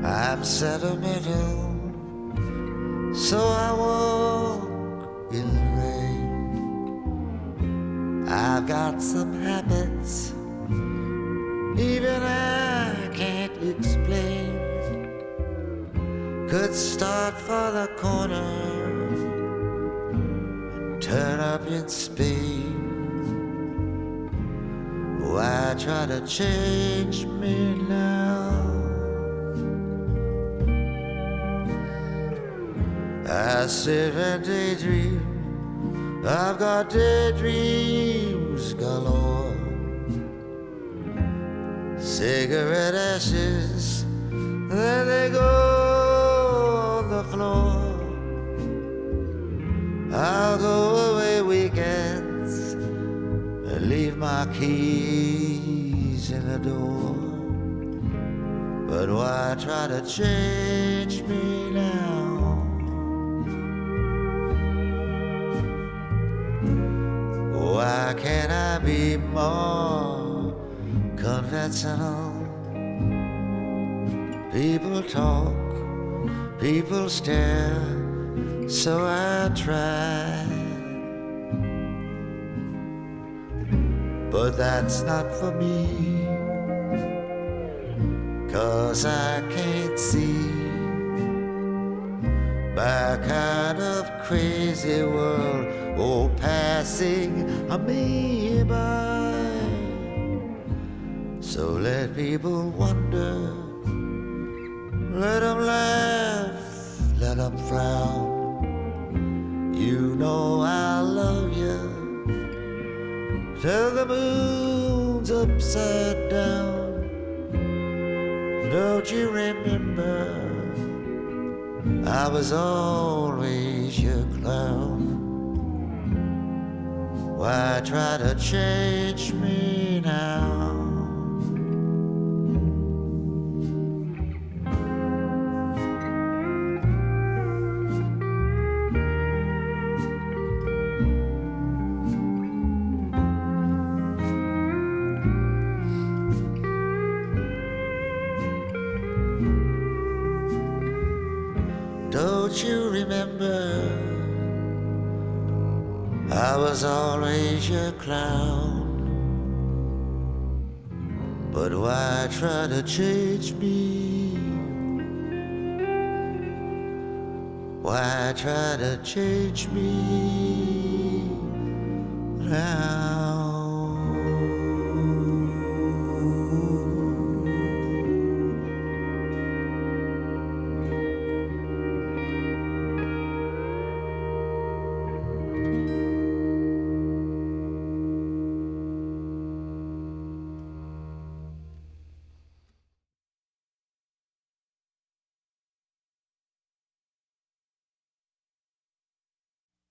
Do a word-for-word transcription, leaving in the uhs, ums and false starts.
I'm sentimental, so I walk in the rain. I've got some habits even I can't explain. Could start for the corner and turn up in Spain. Why try to change me now? I sit and daydream. I've got daydreams galore. Cigarette ashes, there they go on the floor. I'll go away weekends and leave my keys in the door. But why try to change me now? Why can't I be more conventional? People talk, people stare, so I try. But that's not for me, 'cause I can't see my kind of crazy world, oh, passing me by. So let people wonder, let them laugh, let them frown. You know I love you till the moon's upside down. Don't you remember, I was always your clown. Why try to change me now? Don't you remember, I was always your clown. But why try to change me? Why try to change me now?